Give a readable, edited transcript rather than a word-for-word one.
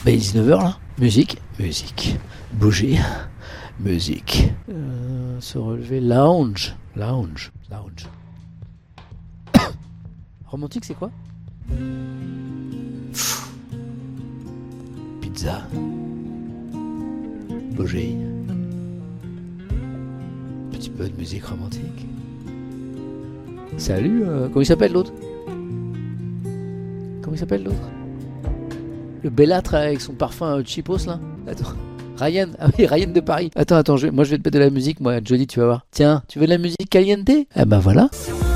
Bah, il est 19h là. Musique. Bougie. Musique. Se relever. Lounge. Romantique, c'est quoi? Pizza. Bougie. Petit peu de musique romantique. Salut, comment il s'appelle l'autre? Le bellâtre avec son parfum cheapos là. Attends. Ryan, ah oui, Ryan de Paris. Attends, moi je vais te mettre de la musique, moi, Jody, tu vas voir. Tiens, tu veux de la musique caliente? Ah bah voilà.